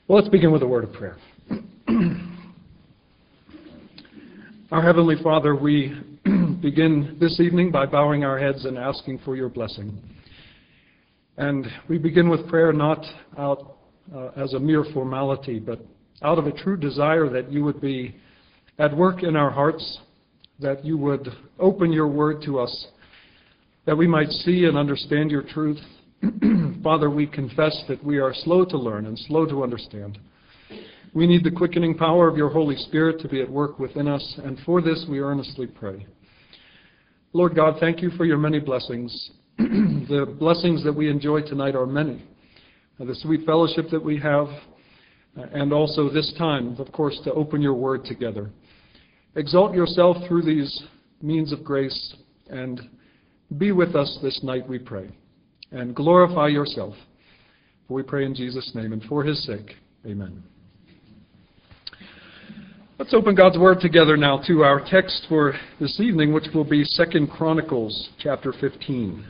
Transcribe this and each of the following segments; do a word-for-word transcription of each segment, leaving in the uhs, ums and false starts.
Well, let's begin with a word of prayer. Our Heavenly Father, we begin this evening by bowing our heads and asking for your blessing. And we begin with prayer not out uh, as a mere formality, but out of a true desire that you would be at work in our hearts, that you would open your word to us, that we might see and understand your truth. Father, we confess that we are slow to learn and slow to understand. We need the quickening power of your Holy Spirit to be at work within us, and for this we earnestly pray. Lord God, thank you for your many blessings. The blessings that we enjoy tonight are many. The sweet fellowship that we have, and also this time, of course, to open your word together. Exalt yourself through these means of grace, and be with us this night, we pray. And glorify yourself. For we pray in Jesus' name, and for his sake, amen. Let's open God's word together now to our text for this evening, which will be Second Chronicles chapter fifteen.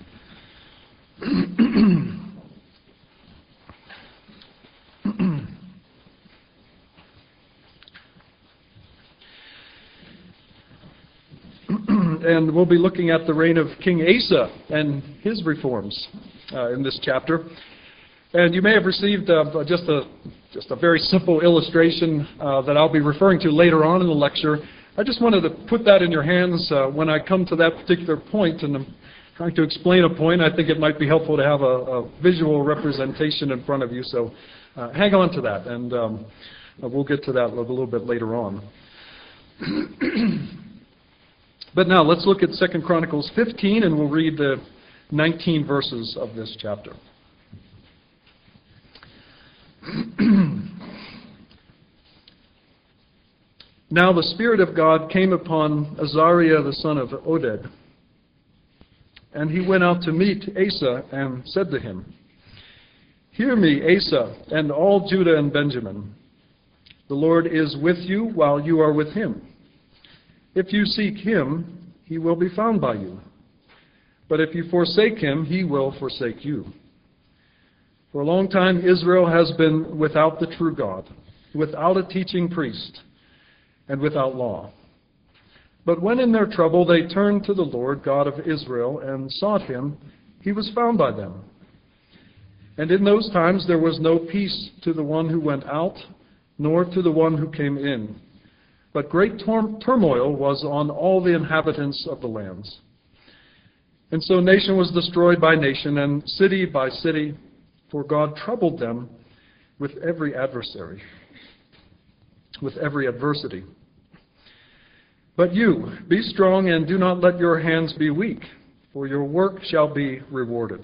And we'll be looking at the reign of King Asa and his reforms uh, in this chapter. And you may have received uh, just a just a very simple illustration uh, that I'll be referring to later on in the lecture. I just wanted to put that in your hands uh, when I come to that particular point, and I'm trying to explain a point. I think it might be helpful to have a, a visual representation in front of you, so uh, hang on to that, and um, we'll get to that a little bit later on. But now let's look at Second Chronicles fifteen, and we'll read the nineteen verses of this chapter. Now the Spirit of God came upon Azariah the son of Oded, and he went out to meet Asa and said to him, "Hear me, Asa, and all Judah and Benjamin. The Lord is with you while you are with him. If you seek him, he will be found by you. But if you forsake him, he will forsake you. For a long time Israel has been without the true God, without a teaching priest, and without law. But when in their trouble they turned to the Lord God of Israel and sought him, he was found by them. And in those times there was no peace to the one who went out, nor to the one who came in. But great tor- turmoil was on all the inhabitants of the lands. And so nation was destroyed by nation, and city by city, for God troubled them with every adversary, with every adversity. But you, be strong and do not let your hands be weak, for your work shall be rewarded."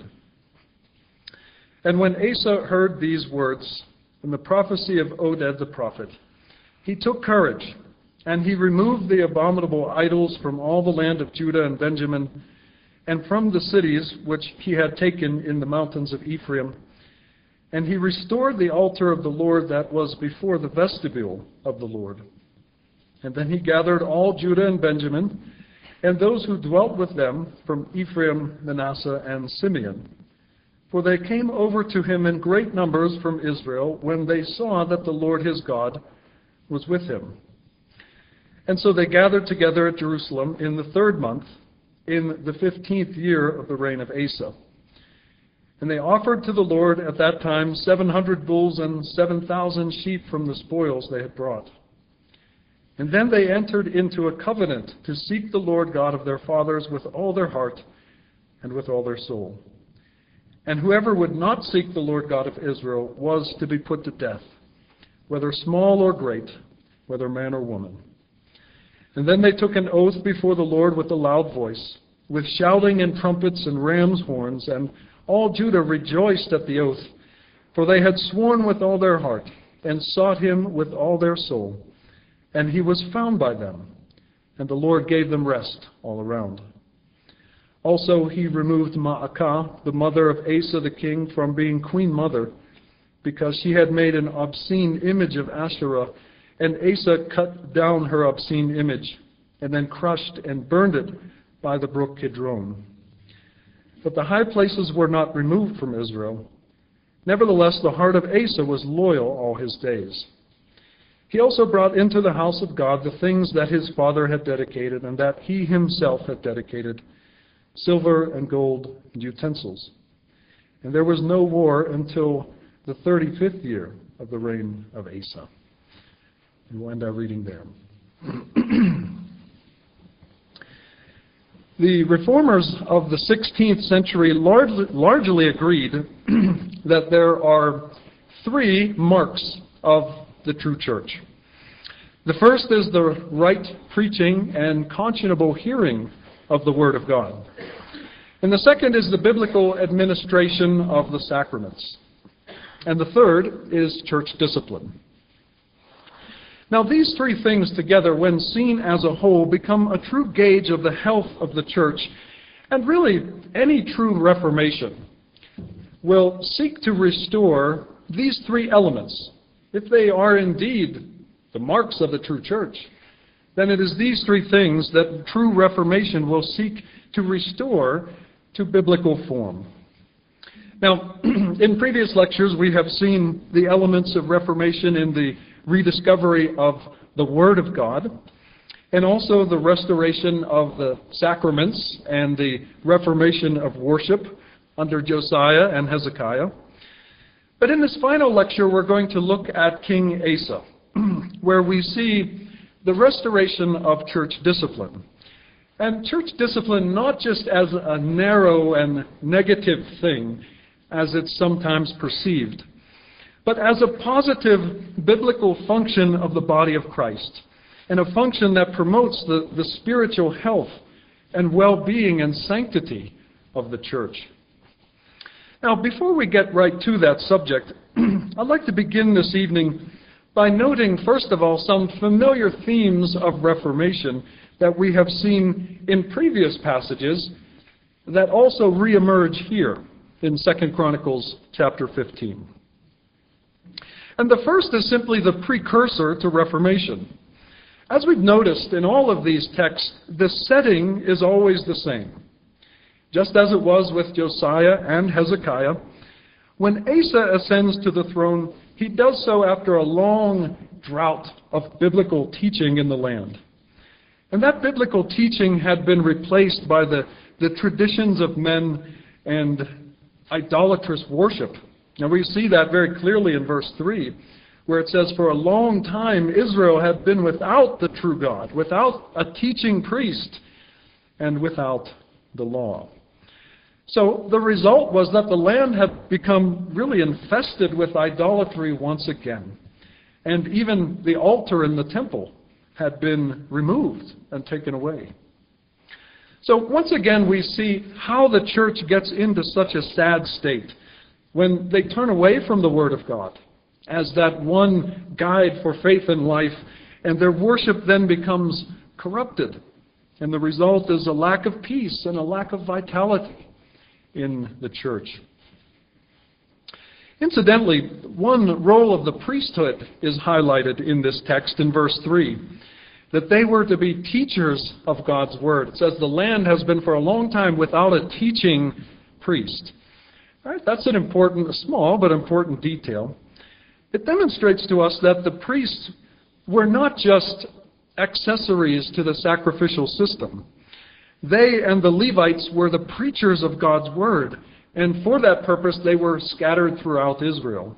And when Asa heard these words from the prophecy of Oded the prophet, he took courage, and he removed the abominable idols from all the land of Judah and Benjamin, and from the cities which he had taken in the mountains of Ephraim. And he restored the altar of the Lord that was before the vestibule of the Lord. And then he gathered all Judah and Benjamin, and those who dwelt with them from Ephraim, Manasseh, and Simeon. For they came over to him in great numbers from Israel when they saw that the Lord his God was with him. And so they gathered together at Jerusalem in the third month, in the fifteenth year of the reign of Asa. And they offered to the Lord at that time seven hundred bulls and seven thousand sheep from the spoils they had brought. And then they entered into a covenant to seek the Lord God of their fathers with all their heart and with all their soul. And whoever would not seek the Lord God of Israel was to be put to death, whether small or great, whether man or woman. And then they took an oath before the Lord with a loud voice, with shouting and trumpets and ram's horns, and all Judah rejoiced at the oath, for they had sworn with all their heart, and sought him with all their soul. And he was found by them, and the Lord gave them rest all around. Also he removed Maacah, the mother of Asa the king, from being queen mother, because she had made an obscene image of Asherah, and Asa cut down her obscene image, and then crushed and burned it by the brook Kidron. But the high places were not removed from Israel, Nevertheless, the heart of Asa was loyal all his days. He also brought into the house of God the things that his father had dedicated and that he himself had dedicated, silver and gold and utensils. And there was no war until the thirty-fifth year of the reign of Asa. And we'll end our reading there. The reformers of the sixteenth century largely, largely agreed that there are three marks of the true church. The first is the right preaching and conscionable hearing of the Word of God. And the second is the biblical administration of the sacraments. And the third is church discipline. Now, these three things together, when seen as a whole, become a true gauge of the health of the church. And really, any true reformation will seek to restore these three elements. If they are indeed the marks of the true church, then it is these three things that true reformation will seek to restore to biblical form. Now, in previous lectures, we have seen the elements of reformation in the rediscovery of the Word of God, and also the restoration of the sacraments and the reformation of worship under Josiah and Hezekiah. But in this final lecture, we're going to look at King Asa, where we see the restoration of church discipline. And church discipline not just as a narrow and negative thing, as it's sometimes perceived, but as a positive biblical function of the body of Christ, and a function that promotes the, the spiritual health and well-being and sanctity of the church. Now, before we get right to that subject, I'd like to begin this evening by noting, first of all, some familiar themes of Reformation that we have seen in previous passages that also reemerge here in Second Chronicles chapter fifteen. And the first is simply the precursor to Reformation. As we've noticed in all of these texts, the setting is always the same. Just as it was with Josiah and Hezekiah, when Asa ascends to the throne, he does so after a long drought of biblical teaching in the land. And that biblical teaching had been replaced by the, the traditions of men and idolatrous worship. Now we see that very clearly in verse three, where it says, "For a long time Israel had been without the true God, without a teaching priest, and without the law." So the result was that the land had become really infested with idolatry once again. And even the altar in the temple had been removed and taken away. So once again we see how the church gets into such a sad state when they turn away from the Word of God as that one guide for faith and life, and their worship then becomes corrupted. And the result is a lack of peace and a lack of vitality in the church. Incidentally, one role of the priesthood is highlighted in this text in verse three, that they were to be teachers of God's Word. It says the land has been for a long time without a teaching priest. All right, that's an important, small but important detail. It demonstrates to us that the priests were not just accessories to the sacrificial system. They and the Levites were the preachers of God's Word, and for that purpose they were scattered throughout Israel.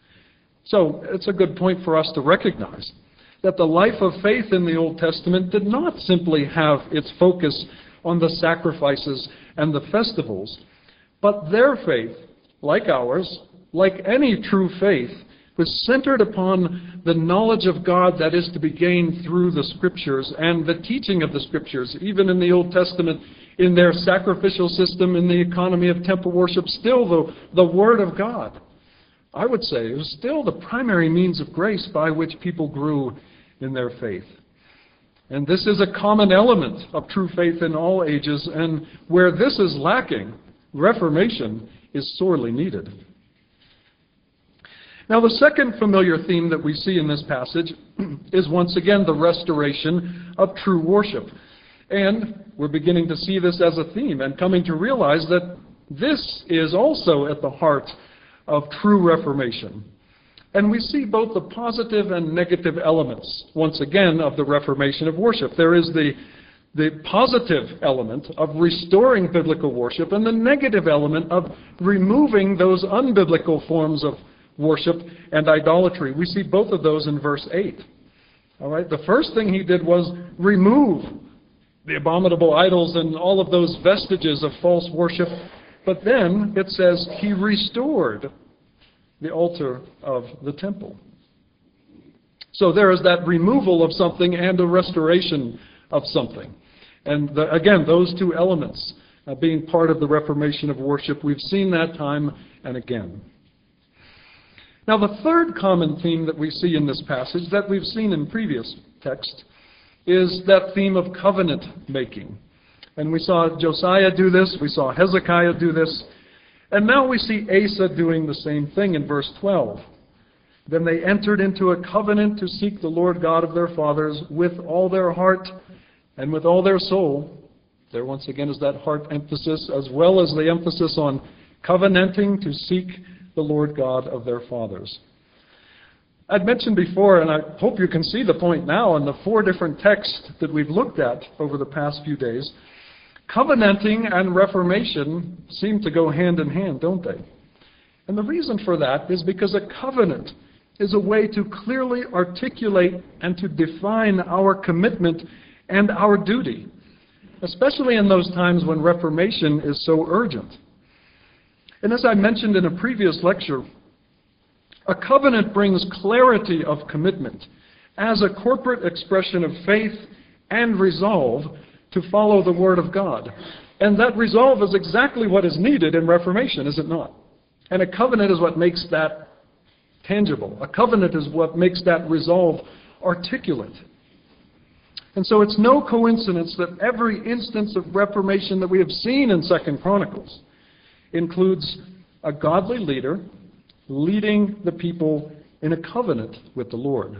So it's a good point for us to recognize that the life of faith in the Old Testament did not simply have its focus on the sacrifices and the festivals, but their faith, like ours, like any true faith, was centered upon the knowledge of God that is to be gained through the Scriptures and the teaching of the Scriptures. Even in the Old Testament, in their sacrificial system, in the economy of temple worship, still the, the Word of God, I would say, it was still the primary means of grace by which people grew in their faith. And this is a common element of true faith in all ages, and where this is lacking, Reformation is sorely needed. Now, the second familiar theme that we see in this passage is once again the restoration of true worship. And we're beginning to see this as a theme and coming to realize that this is also at the heart of true Reformation. And we see both the positive and negative elements, once again, of the Reformation of worship. There is the, the positive element of restoring biblical worship and the negative element of removing those unbiblical forms of worship and idolatry. We see both of those in verse eight. All right, the first thing he did was remove the abominable idols and all of those vestiges of false worship. But then it says he restored the altar of the temple. So there is that removal of something and a restoration of something. And the, again, those two elements uh, being part of the Reformation of worship, we've seen that time and again. Now the third common theme that we see in this passage that we've seen in previous texts is that theme of covenant making. And we saw Josiah do this, we saw Hezekiah do this, and now we see Asa doing the same thing in verse twelve. Then they entered into a covenant to seek the Lord God of their fathers with all their heart and with all their soul. There once again is that heart emphasis, as well as the emphasis on covenanting to seek the Lord God of their fathers. I'd mentioned before, and I hope you can see the point now in the four different texts that we've looked at over the past few days, covenanting and reformation seem to go hand in hand, don't they? And the reason for that is because a covenant is a way to clearly articulate and to define our commitment and our duty, especially in those times when reformation is so urgent. And as I mentioned in a previous lecture, a covenant brings clarity of commitment as a corporate expression of faith and resolve to follow the Word of God. And that resolve is exactly what is needed in Reformation, is it not? And a covenant is what makes that tangible. A covenant is what makes that resolve articulate. And so it's no coincidence that every instance of Reformation that we have seen in Second Chronicles includes a godly leader leading the people in a covenant with the Lord.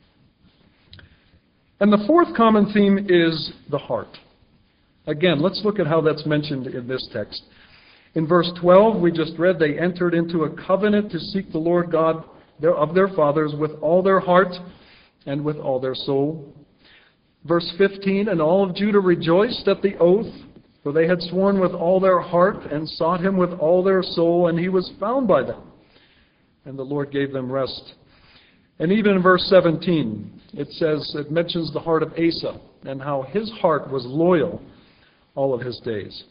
And the fourth common theme is the heart. Again, let's look at how that's mentioned in this text. In verse twelve, we just read, they entered into a covenant to seek the Lord God of their fathers with all their heart and with all their soul. Verse fifteen, and all of Judah rejoiced at the oath, for they had sworn with all their heart and sought him with all their soul, and he was found by them. And the Lord gave them rest. And even in verse seventeen, it says, it mentions the heart of Asa and how his heart was loyal all of his days.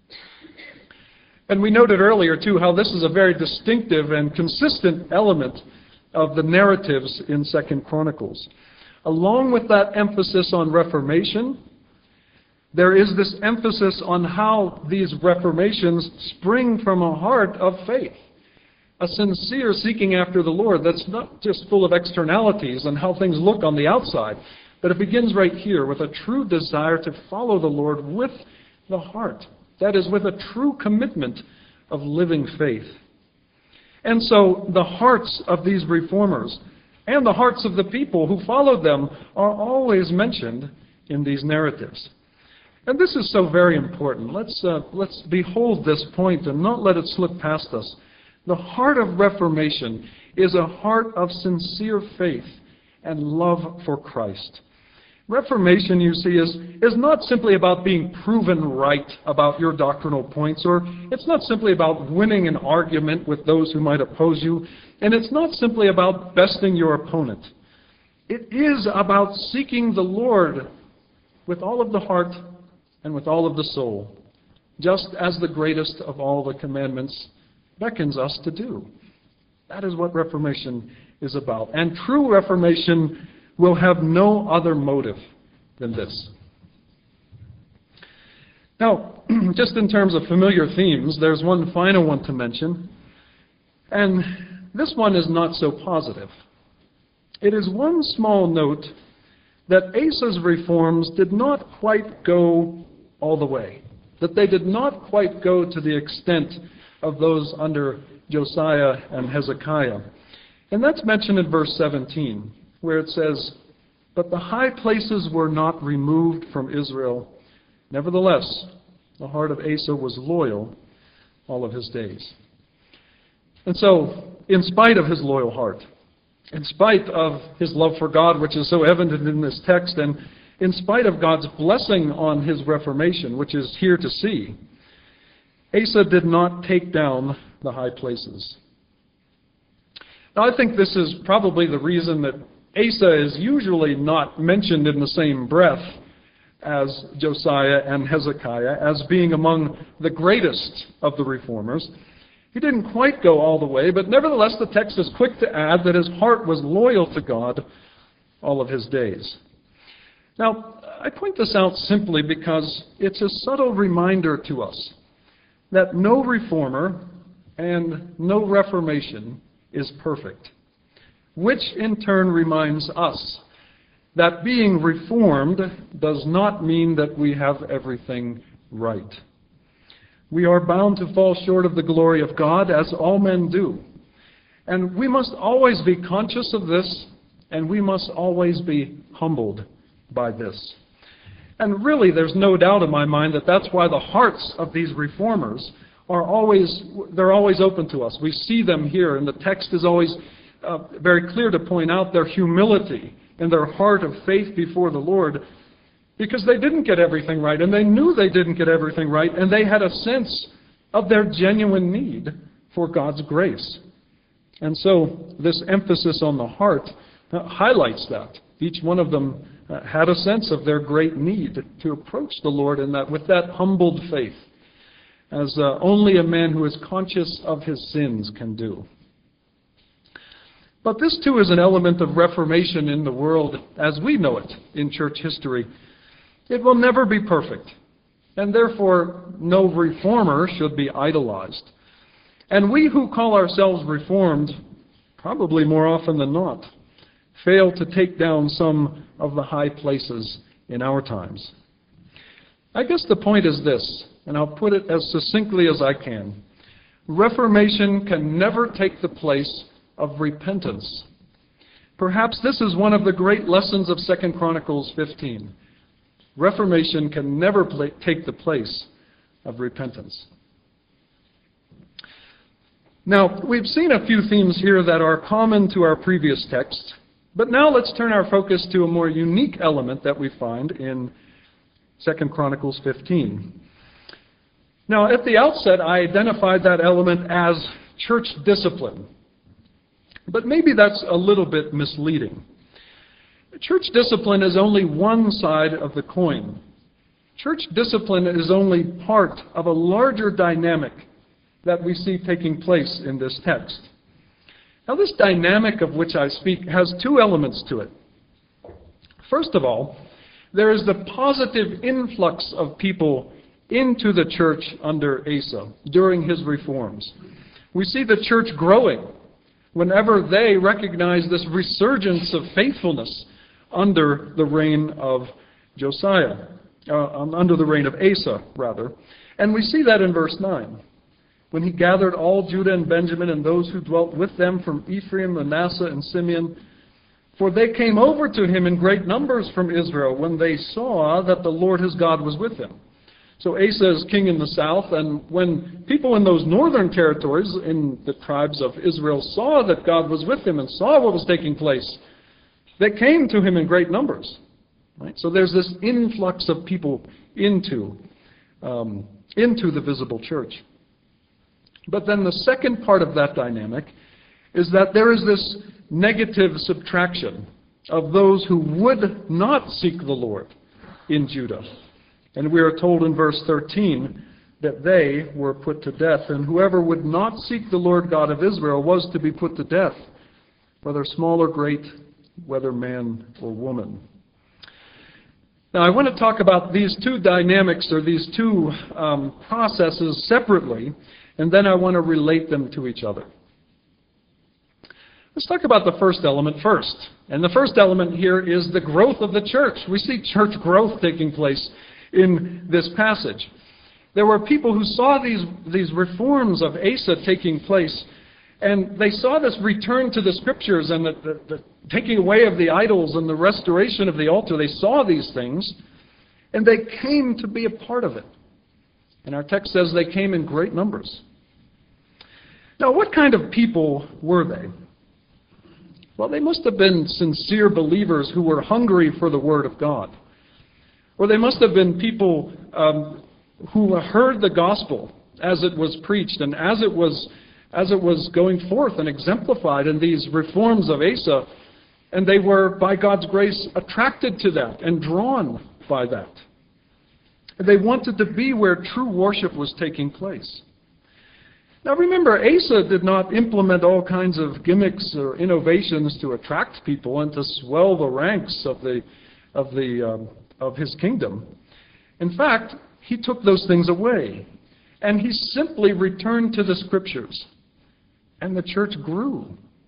And we noted earlier, too, how this is a very distinctive and consistent element of the narratives in Second Chronicles. Along with that emphasis on reformation, there is this emphasis on how these reformations spring from a heart of faith. A sincere seeking after the Lord that's not just full of externalities and how things look on the outside, but it begins right here with a true desire to follow the Lord with the heart. That is, with a true commitment of living faith. And so the hearts of these reformers and the hearts of the people who followed them are always mentioned in these narratives. And this is so very important. Let's, uh, let's behold this point and not let it slip past us. The heart of Reformation is a heart of sincere faith and love for Christ. Reformation, you see, is, is not simply about being proven right about your doctrinal points, or it's not simply about winning an argument with those who might oppose you, and it's not simply about besting your opponent. It is about seeking the Lord with all of the heart and with all of the soul, just as the greatest of all the commandments beckons us to do. That is what Reformation is about. And true Reformation will have no other motive than this. Now, just in terms of familiar themes, there's one final one to mention. And this one is not so positive. It is one small note that Asa's reforms did not quite go all the way. That they did not quite go to the extent of those under Josiah and Hezekiah. And that's mentioned in verse seventeen, where it says, but the high places were not removed from Israel. Nevertheless, the heart of Asa was loyal all of his days. And so, in spite of his loyal heart, in spite of his love for God, which is so evident in this text, and in spite of God's blessing on his reformation, which is here to see, Asa did not take down the high places. Now, I think this is probably the reason that Asa is usually not mentioned in the same breath as Josiah and Hezekiah as being among the greatest of the reformers. He didn't quite go all the way, but nevertheless the text is quick to add that his heart was loyal to God all of his days. Now, I point this out simply because it's a subtle reminder to us that no reformer and no reformation is perfect, which in turn reminds us that being reformed does not mean that we have everything right. We are bound to fall short of the glory of God, as all men do. And we must always be conscious of this, and we must always be humbled by this. And really, there's no doubt in my mind that that's why the hearts of these reformers are always, they're always open to us. We see them here, and the text is always uh, very clear to point out their humility and their heart of faith before the Lord, because they didn't get everything right, and they knew they didn't get everything right, and they had a sense of their genuine need for God's grace. And so this emphasis on the heart uh, highlights that. Each one of them uh, had a sense of their great need to approach the Lord in that, with that humbled faith, as uh, only a man who is conscious of his sins can do. But this too is an element of reformation in the world as we know it in church history. It will never be perfect, and therefore no reformer should be idolized. And we who call ourselves reformed, probably more often than not, fail to take down some of the high places in our times. I guess the point is this, and I'll put it as succinctly as I can. Reformation can never take the place of repentance. Perhaps this is one of the great lessons of Second Chronicles fifteen. Reformation can never play, take the place of repentance. Now, we've seen a few themes here that are common to our previous text, but now let's turn our focus to a more unique element that we find in Second Chronicles fifteen. Now, at the outset, I identified that element as church discipline. But maybe that's a little bit misleading. Church discipline is only one side of the coin. Church discipline is only part of a larger dynamic that we see taking place in this text. Now, this dynamic of which I speak has two elements to it. First of all, there is the positive influx of people into the church under Asa during his reforms. We see the church growing whenever they recognize this resurgence of faithfulness under the reign of Josiah, uh, under the reign of Asa, rather. And we see that in verse nine. When he gathered all Judah and Benjamin and those who dwelt with them from Ephraim, Manasseh, and Simeon, for they came over to him in great numbers from Israel when they saw that the Lord his God was with him. So Asa is king in the south, and when people in those northern territories, in the tribes of Israel, saw that God was with him and saw what was taking place, they came to him in great numbers. Right? So there's this influx of people into, um, into the visible church. But then the second part of that dynamic is that there is this negative subtraction of those who would not seek the Lord in Judah. And we are told in verse thirteen that they were put to death. And whoever would not seek the Lord God of Israel was to be put to death, whether small or great, whether man or woman. Now, I want to talk about these two dynamics, or these two um, processes separately, and then I want to relate them to each other. Let's talk about the first element first. And the first element here is the growth of the church. We see church growth taking place in this passage. There were people who saw these, these reforms of Asa taking place, and they saw this return to the Scriptures and the, the, the taking away of the idols and the restoration of the altar. They saw these things, and they came to be a part of it. And our text says they came in great numbers. Now, what kind of people were they? Well, they must have been sincere believers who were hungry for the Word of God. Or they must have been people um, who heard the gospel as it was preached and as it was as it was going forth and exemplified in these reforms of Asa, and they were, by God's grace, attracted to that and drawn by that. They wanted to be where true worship was taking place. Now remember, Asa did not implement all kinds of gimmicks or innovations to attract people and to swell the ranks of the of the um, of his kingdom. In fact, he took those things away, and he simply returned to the Scriptures, and the church grew.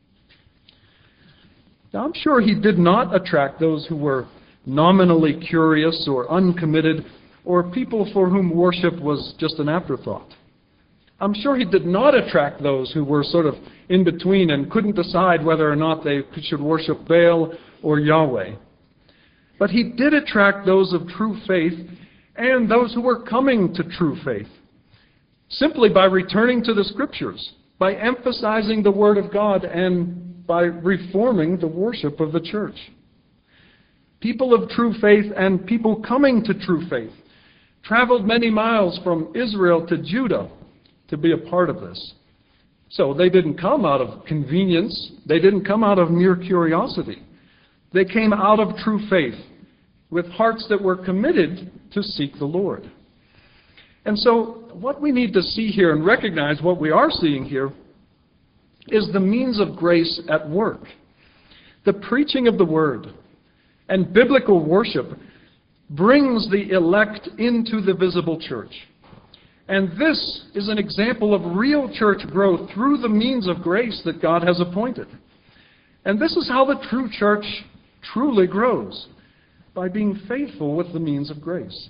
Now, I'm sure he did not attract those who were nominally curious or uncommitted, or people for whom worship was just an afterthought. I'm sure he did not attract those who were sort of in between and couldn't decide whether or not they should worship Baal or Yahweh. But he did attract those of true faith and those who were coming to true faith, simply by returning to the Scriptures, by emphasizing the Word of God, and by reforming the worship of the church. People of true faith and people coming to true faith traveled many miles from Israel to Judah to be a part of this. So they didn't come out of convenience. They didn't come out of mere curiosity. They came out of true faith with hearts that were committed to seek the Lord. And so what we need to see here and recognize what we are seeing here is the means of grace at work. The preaching of the Word and biblical worship brings the elect into the visible church. And this is an example of real church growth through the means of grace that God has appointed. And this is how the true church truly grows, by being faithful with the means of grace.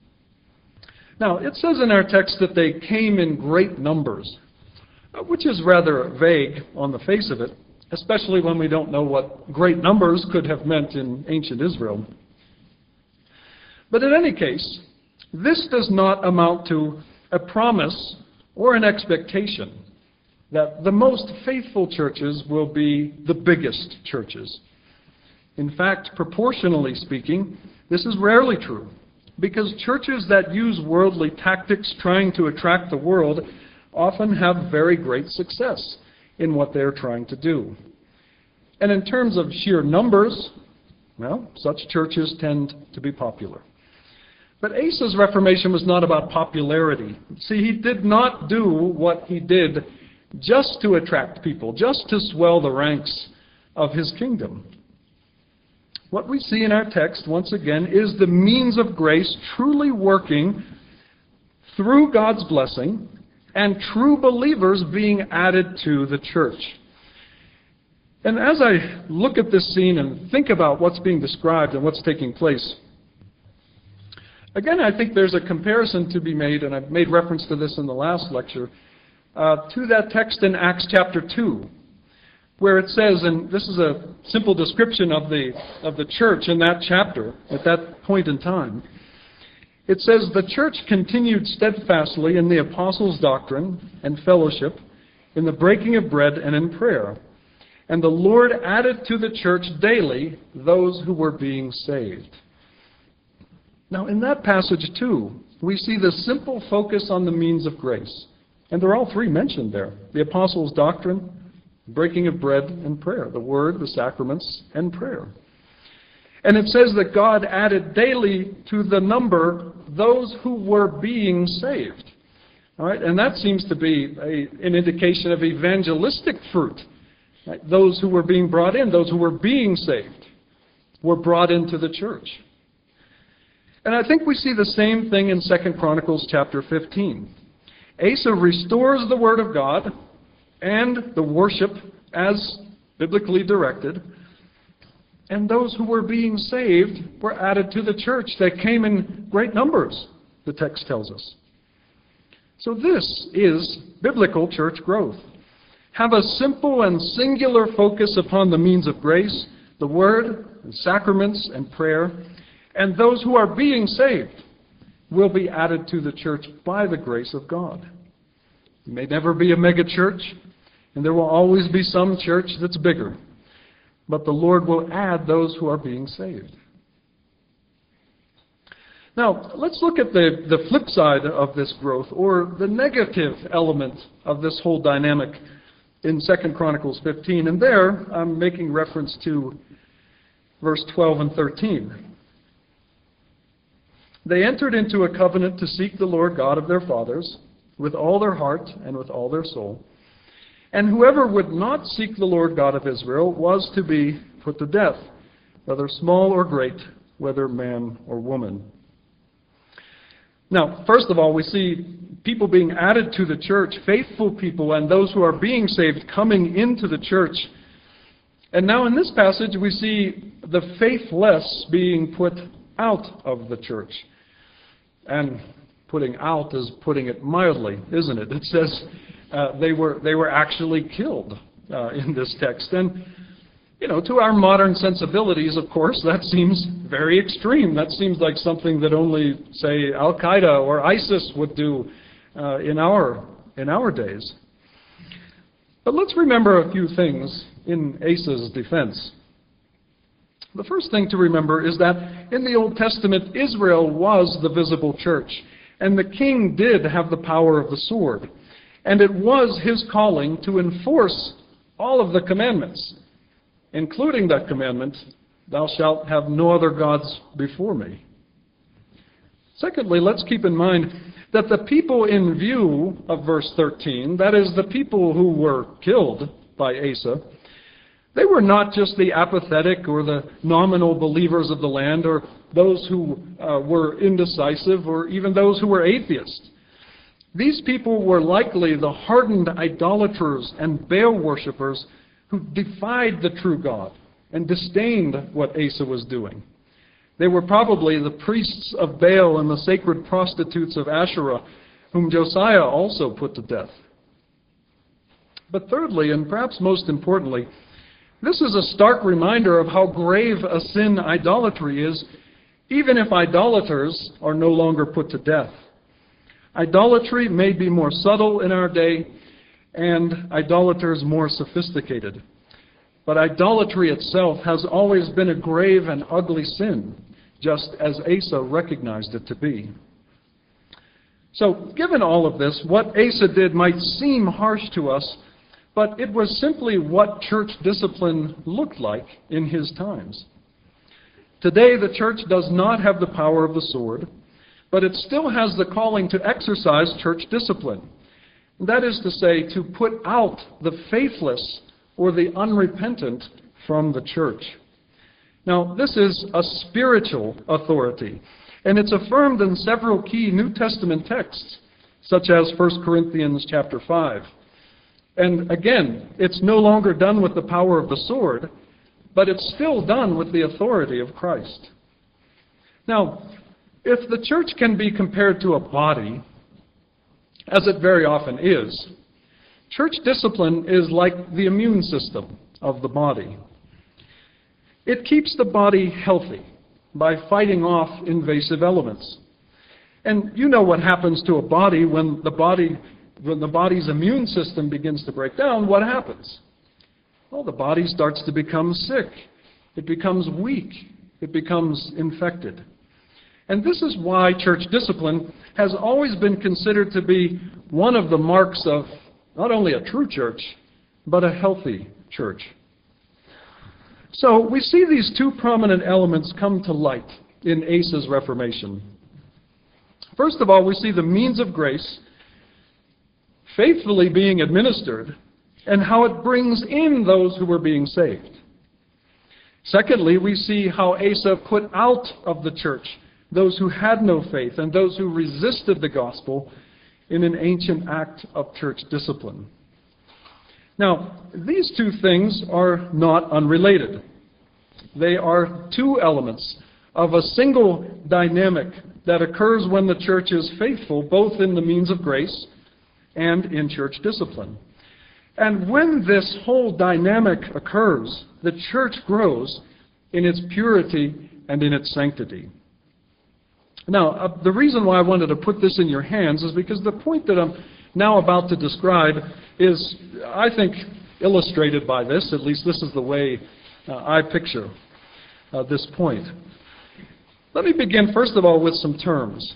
Now, it says in our text that they came in great numbers, which is rather vague on the face of it, especially when we don't know what great numbers could have meant in ancient Israel. But in any case, this does not amount to a promise or an expectation that the most faithful churches will be the biggest churches. In fact, proportionally speaking, this is rarely true, because churches that use worldly tactics trying to attract the world often have very great success in what they're trying to do. And in terms of sheer numbers, well, such churches tend to be popular. But Asa's reformation was not about popularity. See, he did not do what he did just to attract people, just to swell the ranks of his kingdom. What we see in our text, once again, is the means of grace truly working through God's blessing and true believers being added to the church. And as I look at this scene and think about what's being described and what's taking place, again, I think there's a comparison to be made, and I've made reference to this in the last lecture, uh, to that text in Acts chapter two, where it says, and this is a simple description of the of the church in that chapter, at that point in time. It says, the church continued steadfastly in the apostles' doctrine and fellowship, in the breaking of bread and in prayer. And the Lord added to the church daily those who were being saved. Now, in that passage, too, we see the simple focus on the means of grace. And they're all three mentioned there. The apostles' doctrine, breaking of bread, and prayer. The word, the sacraments, and prayer. And it says that God added daily to the number those who were being saved. All right? And that seems to be a, an indication of evangelistic fruit. Right? Those who were being brought in, those who were being saved, were brought into the church. And I think we see the same thing in Second Chronicles chapter fifteen. Asa restores the Word of God and the worship as biblically directed, and those who were being saved were added to the church. They came in great numbers, the text tells us. So this is biblical church growth. Have a simple and singular focus upon the means of grace, the Word, and sacraments, and prayer, and those who are being saved will be added to the church by the grace of God. It may never be a mega church, and there will always be some church that's bigger. But the Lord will add those who are being saved. Now, let's look at the, the flip side of this growth, or the negative element of this whole dynamic in Second Chronicles fifteen. And there, I'm making reference to verse twelve and thirteen. They entered into a covenant to seek the Lord God of their fathers with all their heart and with all their soul. And whoever would not seek the Lord God of Israel was to be put to death, whether small or great, whether man or woman. Now, first of all, we see people being added to the church, faithful people, and those who are being saved coming into the church. And now in this passage, we see the faithless being put out of the church. And putting out is putting it mildly, isn't it? It says uh, they were they were actually killed uh, in this text. And, you know, to our modern sensibilities, of course, that seems very extreme. That seems like something that only, say, Al-Qaeda or ISIS would do uh, in our in our days. But let's remember a few things in Asa's defense. The first thing to remember is that in the Old Testament, Israel was the visible church, and the king did have the power of the sword. And it was his calling to enforce all of the commandments, including that commandment, thou shalt have no other gods before me. Secondly, let's keep in mind that the people in view of verse thirteen, that is, the people who were killed by Asa, they were not just the apathetic or the nominal believers of the land, or those who uh, were indecisive, or even those who were atheists. These people were likely the hardened idolaters and Baal worshippers who defied the true God and disdained what Asa was doing. They were probably the priests of Baal and the sacred prostitutes of Asherah, whom Josiah also put to death. But thirdly, and perhaps most importantly, this is a stark reminder of how grave a sin idolatry is, even if idolaters are no longer put to death. Idolatry may be more subtle in our day, and idolaters more sophisticated. But idolatry itself has always been a grave and ugly sin, just as Asa recognized it to be. So, given all of this, what Asa did might seem harsh to us, but it was simply what church discipline looked like in his times. Today, the church does not have the power of the sword, but it still has the calling to exercise church discipline. That is to say, to put out the faithless or the unrepentant from the church. Now, this is a spiritual authority, and it's affirmed in several key New Testament texts, such as First Corinthians chapter five. And again, it's no longer done with the power of the sword, but it's still done with the authority of Christ. Now, if the church can be compared to a body, as it very often is, church discipline is like the immune system of the body. It keeps the body healthy by fighting off invasive elements. And you know what happens to a body when the body when the body's immune system begins to break down. What happens? Well, the body starts to become sick. It becomes weak. It becomes infected. And this is why church discipline has always been considered to be one of the marks of not only a true church, but a healthy church. So we see these two prominent elements come to light in Asa's reformation. First of all, we see the means of grace faithfully being administered and how it brings in those who were being saved. Secondly, we see how Asa put out of the church those who had no faith and those who resisted the gospel in an ancient act of church discipline. Now, these two things are not unrelated. They are two elements of a single dynamic that occurs when the church is faithful, both in the means of grace and in church discipline. And when this whole dynamic occurs, the church grows in its purity and in its sanctity. Now, uh, the reason why I wanted to put this in your hands is because the point that I'm now about to describe is, I think, illustrated by this. At least this is the way uh, I picture uh, this point. Let me begin, first of all, with some terms.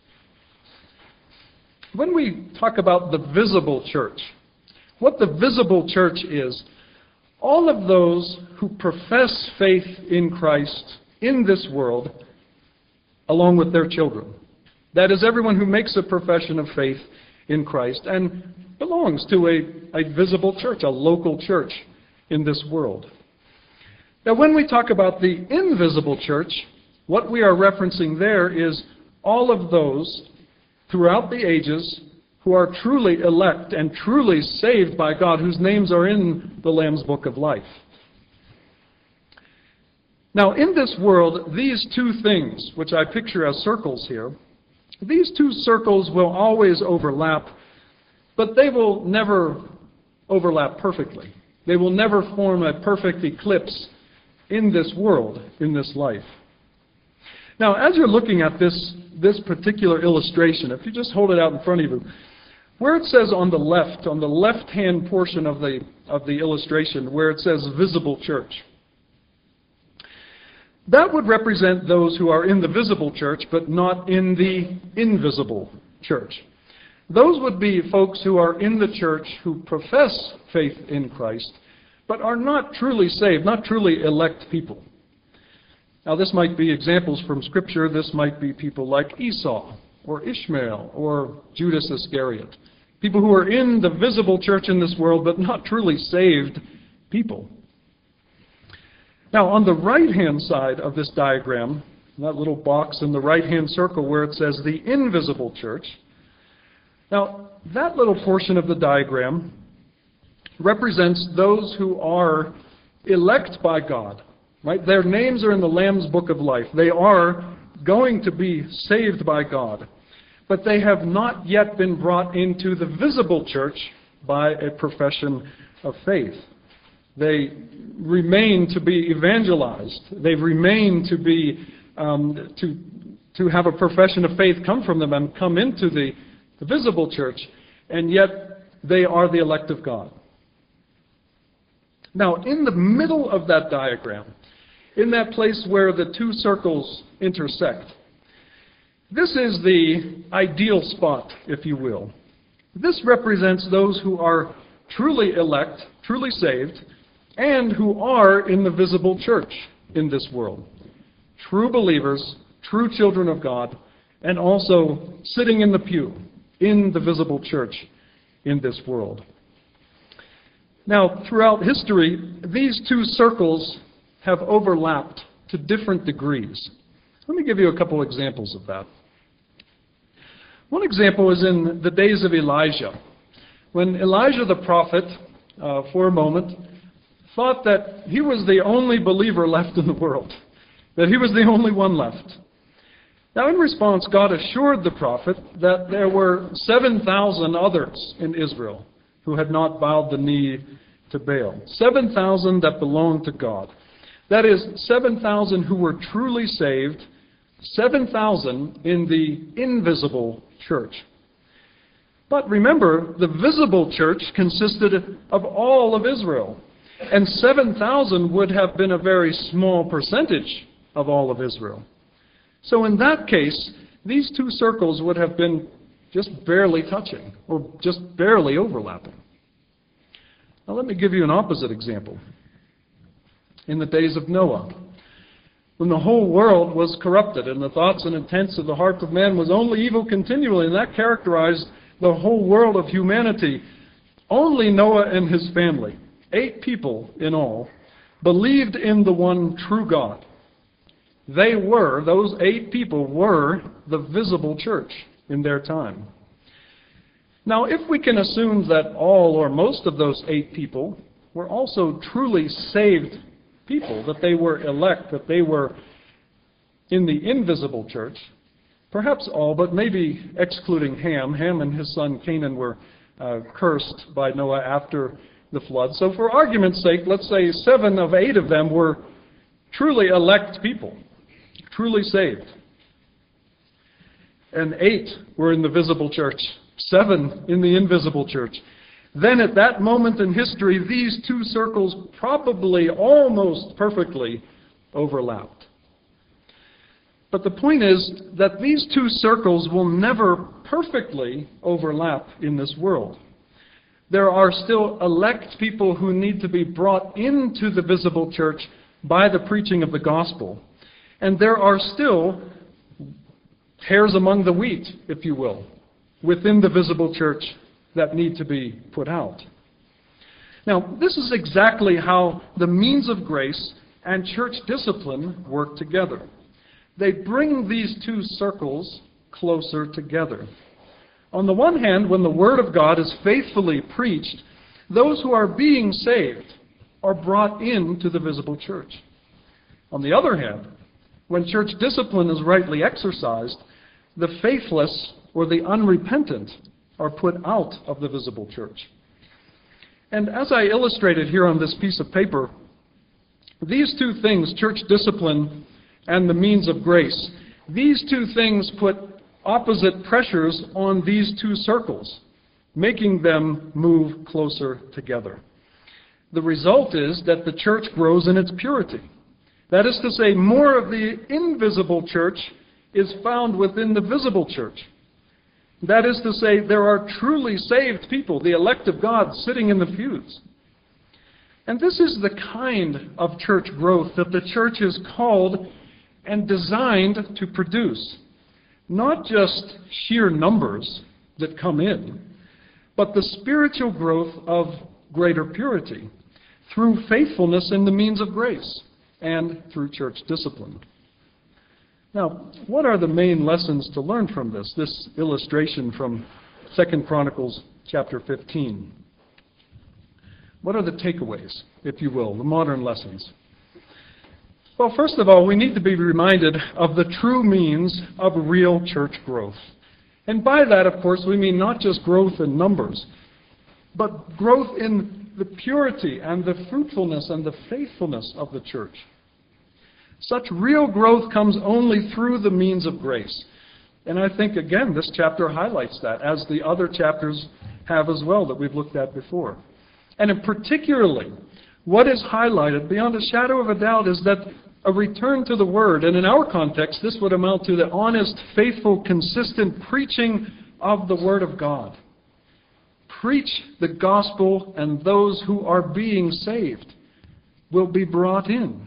When we talk about the visible church, what the visible church is, all of those who profess faith in Christ in this world, along with their children. That is, everyone who makes a profession of faith in Christ and belongs to a, a visible church, a local church in this world. Now, when we talk about the invisible church, what we are referencing there is all of those throughout the ages who are truly elect and truly saved by God, whose names are in the Lamb's Book of Life. Now, in this world, these two things, which I picture as circles here, these two circles will always overlap, but they will never overlap perfectly. They will never form a perfect eclipse in this world, in this life. Now, as you're looking at this, this particular illustration, if you just hold it out in front of you, where it says on the left, on the left-hand portion of the, of the illustration, where it says visible church, that would represent those who are in the visible church, but not in the invisible church. Those would be folks who are in the church who profess faith in Christ, but are not truly saved, not truly elect people. Now, this might be examples from Scripture. This might be people like Esau, or Ishmael, or Judas Iscariot. People who are in the visible church in this world, but not truly saved people. Now, on the right-hand side of this diagram, that little box in the right-hand circle where it says the invisible church, now, that little portion of the diagram represents those who are elect by God. Right? Their names are in the Lamb's Book of Life. They are going to be saved by God. But they have not yet been brought into the visible church by a profession of faith. They remain to be evangelized. They remain to be um, to to have a profession of faith come from them and come into the, the visible church, and yet they are the elect of God. Now, in the middle of that diagram, in that place where the two circles intersect, this is the ideal spot, if you will. This represents those who are truly elect, truly saved, and who are in the visible church in this world. True believers, true children of God, and also sitting in the pew in the visible church in this world. Now, throughout history, these two circles have overlapped to different degrees. Let me give you a couple examples of that. One example is in the days of Elijah, when Elijah the prophet, uh, for a moment, thought that he was the only believer left in the world, that he was the only one left. Now, in response, God assured the prophet that there were seven thousand others in Israel who had not bowed the knee to Baal. seven thousand that belonged to God. That is, seven thousand who were truly saved, seven thousand in the invisible church. But remember, the visible church consisted of all of Israel, and seven thousand would have been a very small percentage of all of Israel. So in that case, these two circles would have been just barely touching, or just barely overlapping. Now let me give you an opposite example. In the days of Noah, when the whole world was corrupted and the thoughts and intents of the heart of man was only evil continually, and that characterized the whole world of humanity, only Noah and his family, eight people in all, believed in the one true God. They were, those eight people were the visible church in their time. Now, if we can assume that all or most of those eight people were also truly saved people, that they were elect, that they were in the invisible church, perhaps all, but maybe excluding Ham. Ham and his son Canaan were uh, cursed by Noah after the flood. So for argument's sake, let's say seven of eight of them were truly elect people, truly saved. And eight were in the visible church seven in the invisible church, then at that moment in history, these two circles probably almost perfectly overlapped. But the point is that these two circles will never perfectly overlap in this world. There are still elect people who need to be brought into the visible church by the preaching of the gospel. And there are still tares among the wheat, if you will, within the visible church that need to be put out. Now, this is exactly how the means of grace and church discipline work together. They bring these two circles closer together. On the one hand, when the Word of God is faithfully preached, those who are being saved are brought into the visible church. On the other hand, when church discipline is rightly exercised, the faithless or the unrepentant are put out of the visible church. And as I illustrated here on this piece of paper, these two things, church discipline and the means of grace, these two things put opposite pressures on these two circles, making them move closer together. The result is that the church grows in its purity. That is to say, more of the invisible church is found within the visible church. That is to say, there are truly saved people, the elect of God, sitting in the pews. And this is the kind of church growth that the church is called and designed to produce. Not just sheer numbers that come in, but the spiritual growth of greater purity through faithfulness in the means of grace and through church discipline. Now, what are the main lessons to learn from this, this illustration from Second Chronicles chapter fifteen? What are the takeaways, if you will, the modern lessons? Well, first of all, we need to be reminded of the true means of real church growth. And by that, of course, we mean not just growth in numbers, but growth in the purity and the fruitfulness and the faithfulness of the church. Such real growth comes only through the means of grace. And I think, again, this chapter highlights that, as the other chapters have as well that we've looked at before. And in particularly, what is highlighted beyond a shadow of a doubt is that a return to the Word, and in our context, this would amount to the honest, faithful, consistent preaching of the Word of God. Preach the gospel, and those who are being saved will be brought in.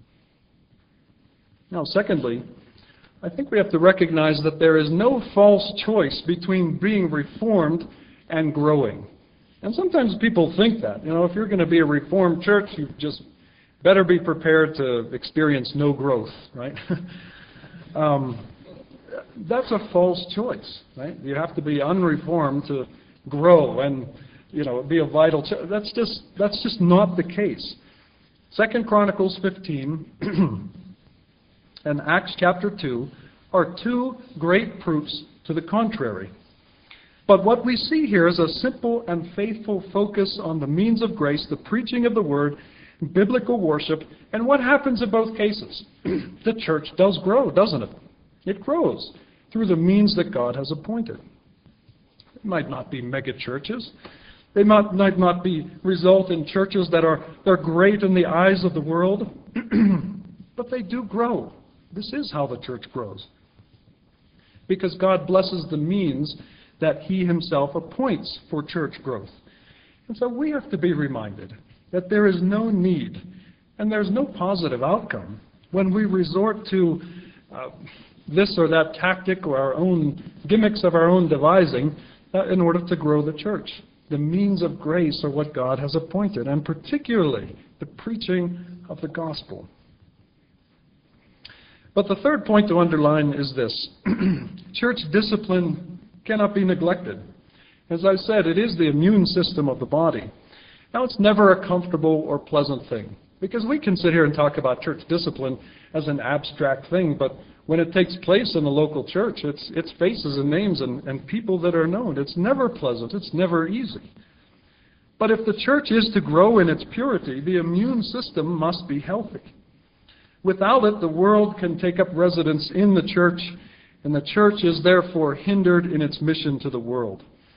Now, secondly, I think we have to recognize that there is no false choice between being reformed and growing. And sometimes people think that, you know, if you're going to be a reformed church, you just better be prepared to experience no growth, right? um, that's a false choice, right? You have to be unreformed to grow and, you know, be a vital church. That's just that's just not the case. Second Chronicles fifteen and Acts chapter two are two great proofs to the contrary. But what we see here is a simple and faithful focus on the means of grace, the preaching of the Word, biblical worship, and what happens in both cases? The church does grow, doesn't it? It grows through the means that God has appointed. It might not be mega churches. They might, might not be result in churches that are they're great in the eyes of the world, but they do grow. This is how the church grows. Because God blesses the means that He Himself appoints for church growth. And so we have to be reminded that there is no need and there's no positive outcome when we resort to uh, this or that tactic or our own gimmicks of our own devising uh, in order to grow the church. The means of grace are what God has appointed, and particularly the preaching of the gospel. But the third point to underline is this. Church discipline cannot be neglected. As I said, it is the immune system of the body. Now, it's never a comfortable or pleasant thing, because we can sit here and talk about church discipline as an abstract thing, but when it takes place in the local church, it's, it's faces and names and, and people that are known. It's never pleasant. It's never easy. But if the church is to grow in its purity, the immune system must be healthy. Without it, the world can take up residence in the church, and the church is therefore hindered in its mission to the world.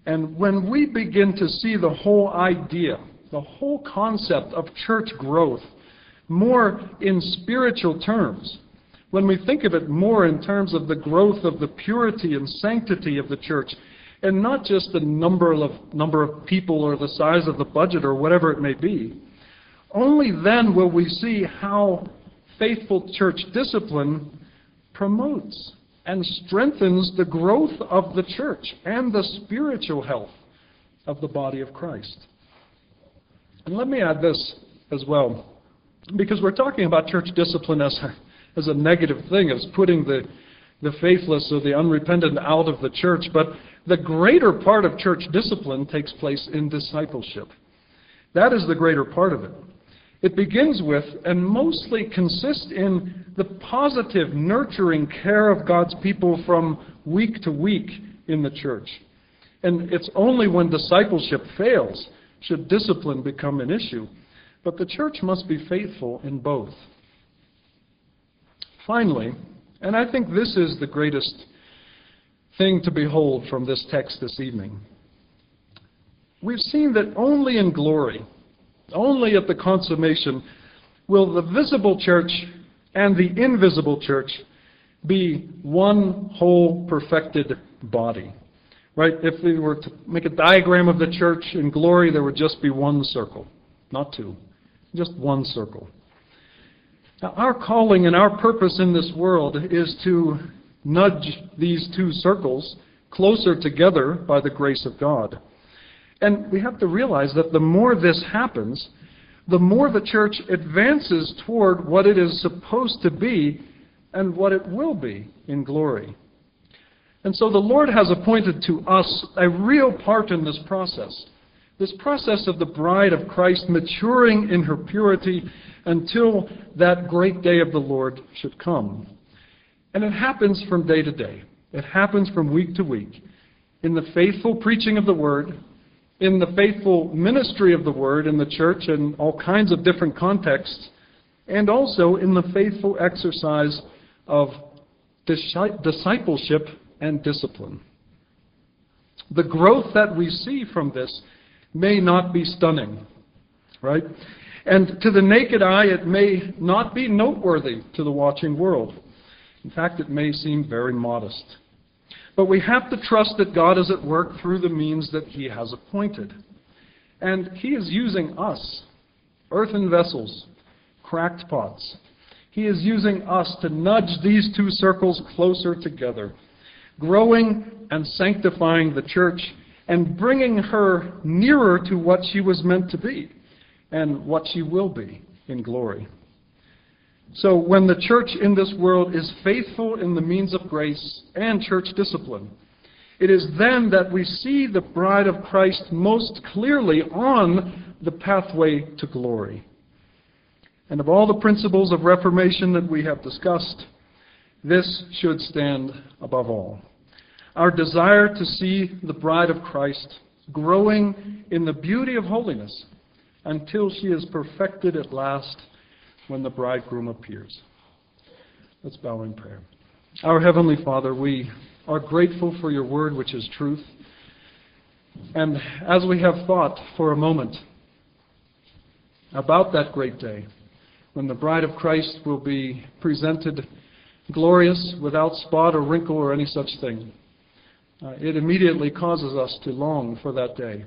And when we begin to see the whole idea, the whole concept of church growth, more in spiritual terms, when we think of it more in terms of the growth of the purity and sanctity of the church, and not just the number of, number of people or the size of the budget or whatever it may be, only then will we see how faithful church discipline promotes and strengthens the growth of the church and the spiritual health of the body of Christ. And let me add this as well, because we're talking about church discipline as a, as a negative thing, as putting the, the faithless or the unrepentant out of the church, but the greater part of church discipline takes place in discipleship. That is the greater part of it. It begins with and mostly consists in the positive, nurturing care of God's people from week to week in the church. And it's only when discipleship fails should discipline become an issue. But the church must be faithful in both. Finally, and I think this is the greatest thing to behold from this text this evening, we've seen that only in glory, only at the consummation, will the visible church and the invisible church be one whole perfected body. Right? If we were to make a diagram of the church in glory, there would just be one circle, not two, just one circle. Now, our calling and our purpose in this world is to nudge these two circles closer together by the grace of God. And we have to realize that the more this happens, the more the church advances toward what it is supposed to be and what it will be in glory. And so the Lord has appointed to us a real part in this process. This process of the bride of Christ maturing in her purity until that great day of the Lord should come. And it happens from day to day. It happens from week to week in the faithful preaching of the Word, in the faithful ministry of the Word in the church in all kinds of different contexts, and also in the faithful exercise of discipleship and discipline. The growth that we see from this may not be stunning, right? And to the naked eye, it may not be noteworthy to the watching world. In fact, it may seem very modest. But we have to trust that God is at work through the means that He has appointed. And He is using us, earthen vessels, cracked pots. He is using us to nudge these two circles closer together, growing and sanctifying the church and bringing her nearer to what she was meant to be and what she will be in glory. So when the church in this world is faithful in the means of grace and church discipline, it is then that we see the bride of Christ most clearly on the pathway to glory. And of all the principles of Reformation that we have discussed, this should stand above all. Our desire to see the bride of Christ growing in the beauty of holiness until she is perfected at last when the bridegroom appears. Let's bow in prayer. Our Heavenly Father, we are grateful for your word, which is truth. And as we have thought for a moment about that great day, when the bride of Christ will be presented glorious, without spot or wrinkle or any such thing, uh, it immediately causes us to long for that day.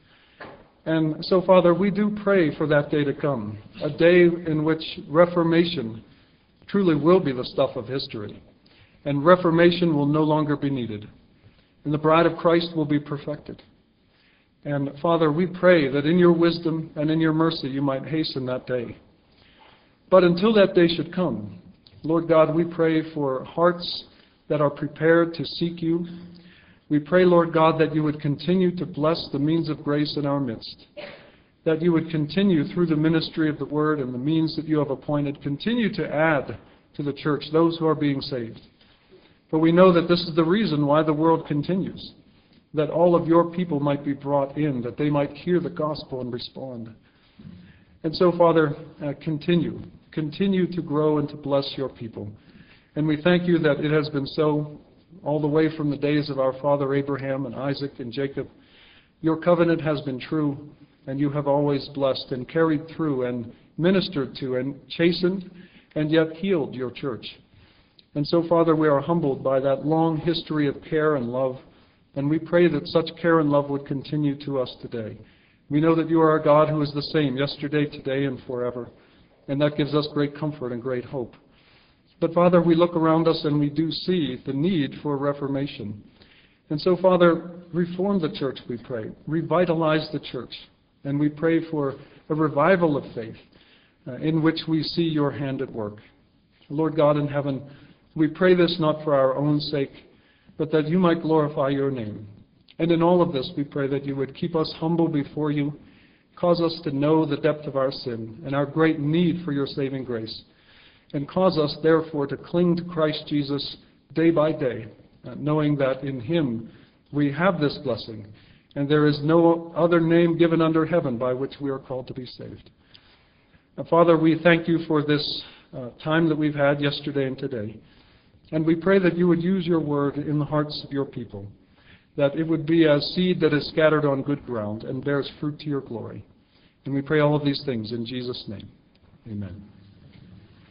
And so, Father, we do pray for that day to come, a day in which Reformation truly will be the stuff of history, and Reformation will no longer be needed, and the bride of Christ will be perfected. And, Father, we pray that in your wisdom and in your mercy you might hasten that day. But until that day should come, Lord God, we pray for hearts that are prepared to seek you. We pray, Lord God, that you would continue to bless the means of grace in our midst, that you would continue through the ministry of the Word and the means that you have appointed, continue to add to the church those who are being saved. For we know that this is the reason why the world continues, that all of your people might be brought in, that they might hear the gospel and respond. And so, Father, uh, continue, continue to grow and to bless your people. And we thank you that it has been so all the way from the days of our father Abraham and Isaac and Jacob Your covenant has been true, and you have always blessed and carried through and ministered to and chastened and yet healed your church. And so, Father, we are humbled by that long history of care and love, and we pray that such care and love would continue to us today. We know that you are a God who is the same yesterday, today, and forever, and that gives us great comfort and great hope. But, Father, we look around us and we do see the need for reformation. And so, Father, reform the church, we pray. Revitalize the church. And we pray for a revival of faith uh, in which we see your hand at work. Lord God in heaven, we pray this not for our own sake, but that you might glorify your name. And in all of this, we pray that you would keep us humble before you, cause us to know the depth of our sin and our great need for your saving grace, and cause us, therefore, to cling to Christ Jesus day by day, uh, knowing that in him we have this blessing, and there is no other name given under heaven by which we are called to be saved. Now, Father, we thank you for this uh, time that we've had yesterday and today, and we pray that you would use your word in the hearts of your people, that it would be as seed that is scattered on good ground and bears fruit to your glory. And we pray all of these things in Jesus' name. Amen.